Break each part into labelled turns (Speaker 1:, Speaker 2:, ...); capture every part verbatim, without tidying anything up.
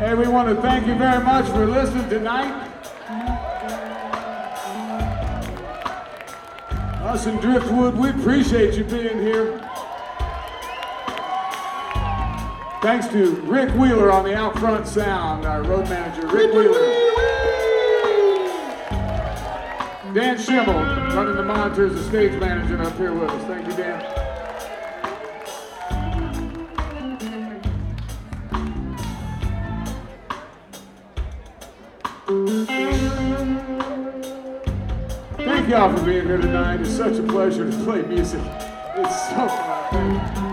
Speaker 1: Hey, we want to thank you very much for listening tonight. Us in Driftwood, we appreciate you being here. Thanks to Rick Wheeler on the out front sound, our road manager, Rick Wheeler. Dan Schimmel running the monitors, the stage manager up here with us. Thank you, Dan. Thank y'all for being here tonight. It's such a pleasure to play music. It's so fun.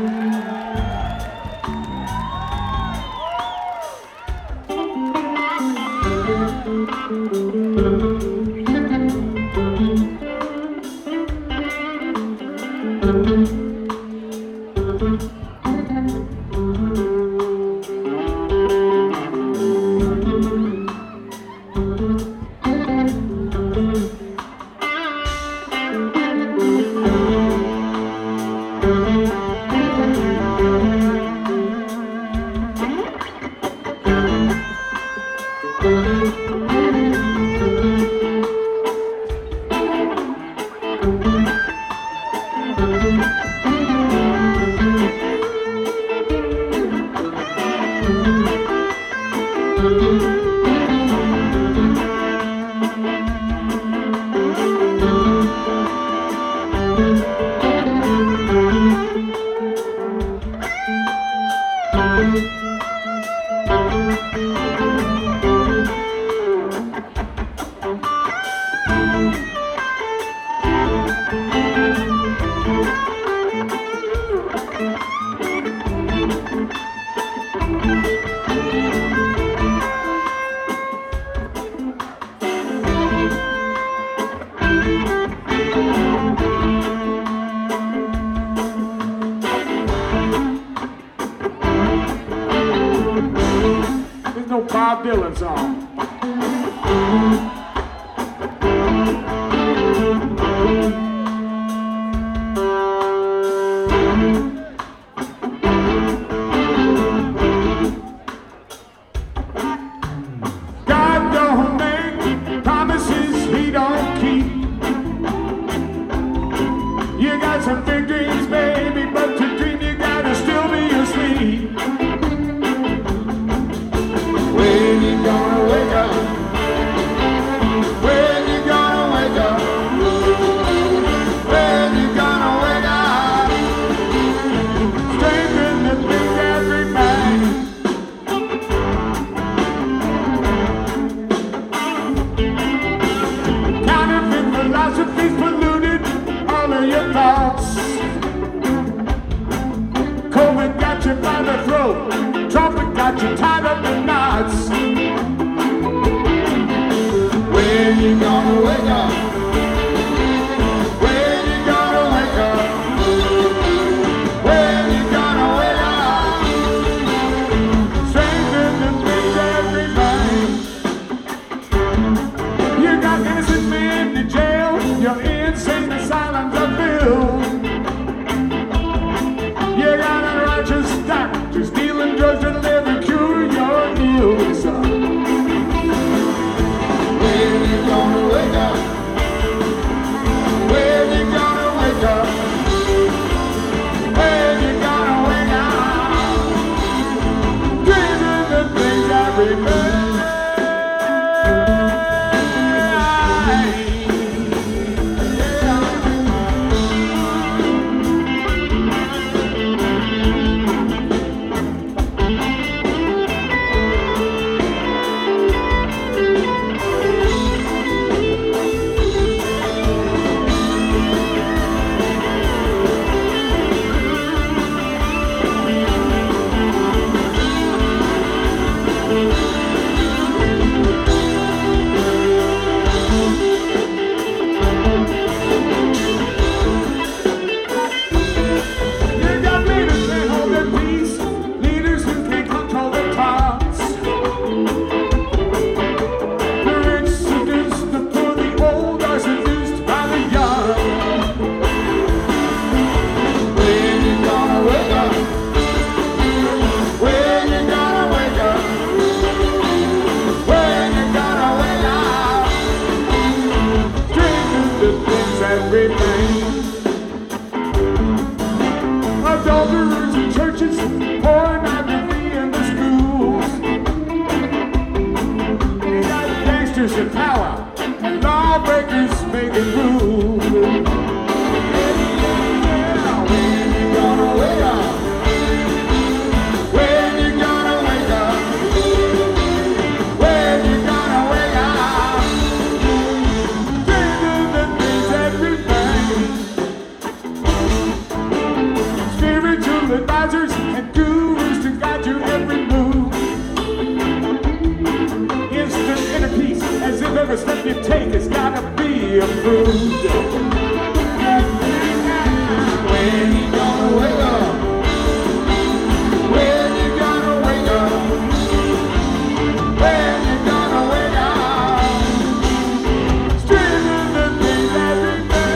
Speaker 1: Bob Dylan song. God don't make promises he don't keep. You got some big dreams, baby, but to dream you gotta still be asleep. When you gonna wake up? When you gonna wake up? When you gonna wake up? Strength in the things every man. Counterfeit philosophies polluted all of your thoughts. COVID got you by the throat. Trumpet got you tied up in knots. When you gonna wake up? When you gonna wake up? When you gonna wake up? Strength in the things every man. You got innocent men in jail. Your insane asylums are filled. You got a righteous doctor stealing drugs that'll never cure your ills. When you gonna wake up? pornography in the schools. We got gangsters in power and lawbreakers making rules. When you gonna wake up? When you gonna wake up? When you gonna wake up? Changing the things everything. Spiritual advisors and gurus to guide you every move. Instant inner peace, as if every step you take has gotta be approved. When you gonna wake up? When you gonna wake up? When you gonna wake up? Streaming the things every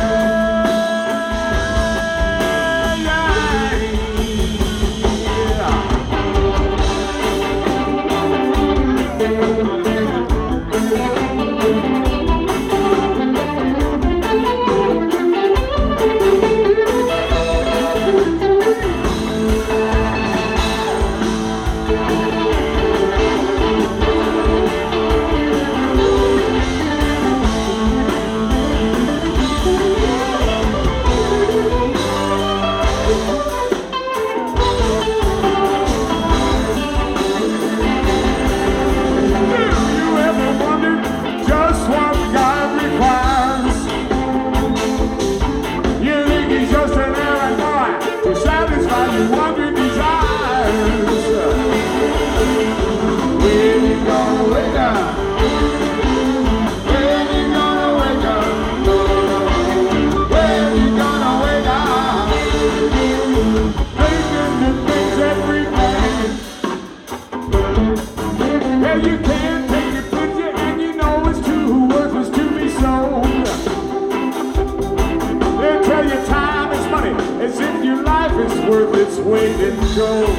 Speaker 1: you can't take it with you, and you know it's too worthless to be sold. They'll tell you time is money, as if your life is worth its weight in gold.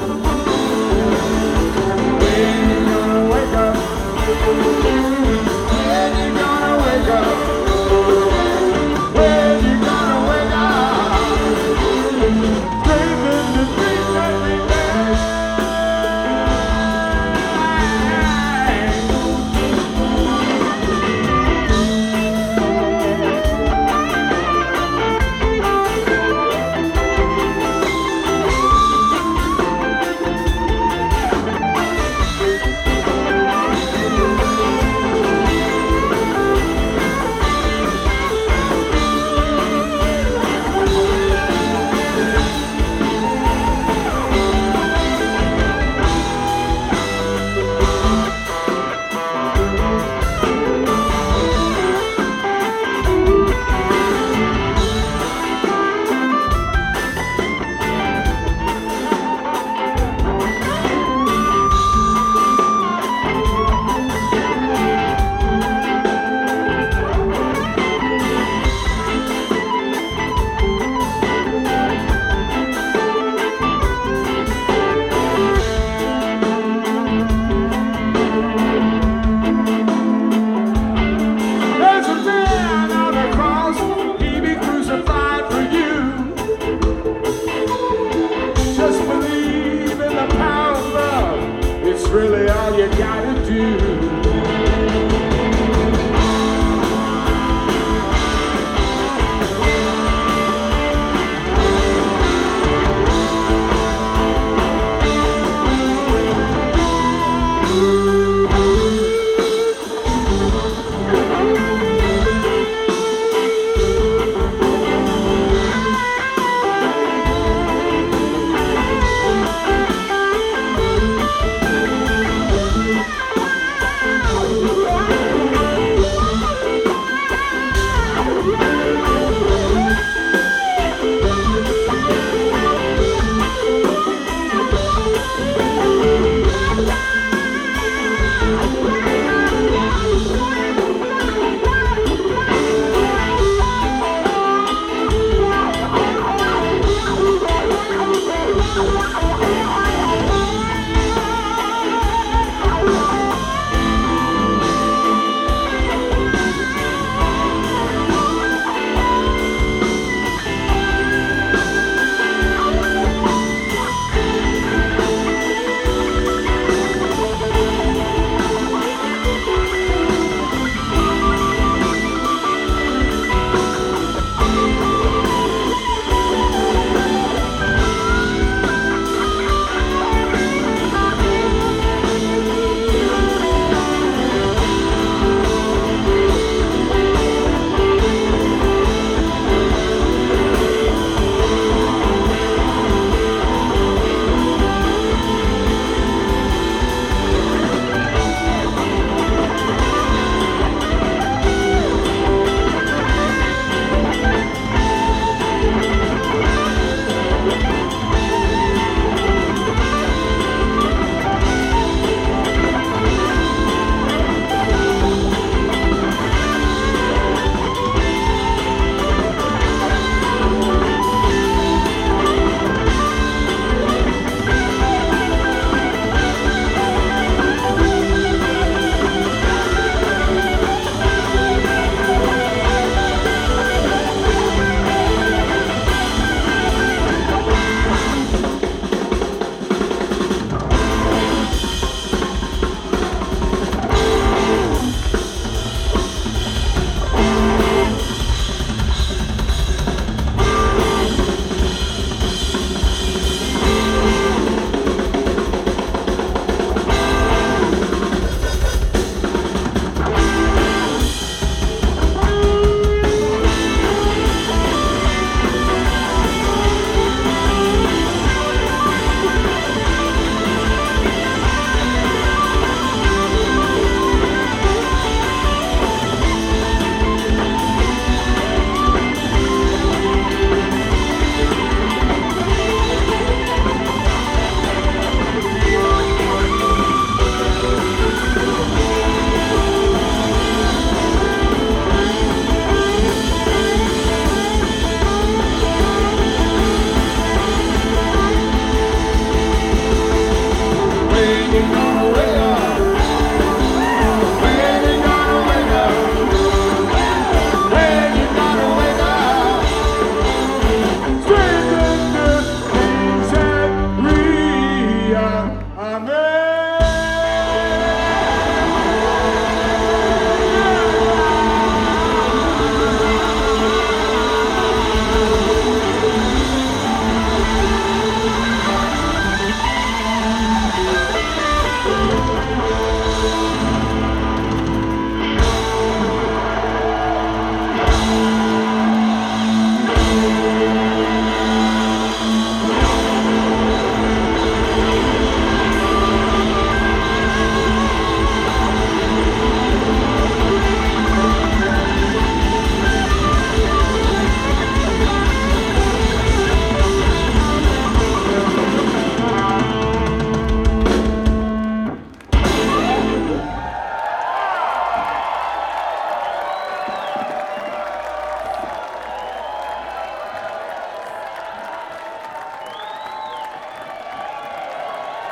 Speaker 1: When you gonna wake up? When you gonna wake up? When you gonna wake up? Dreaming the dream every day.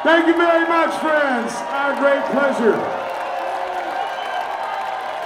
Speaker 1: Thank you very much, friends. Our great pleasure.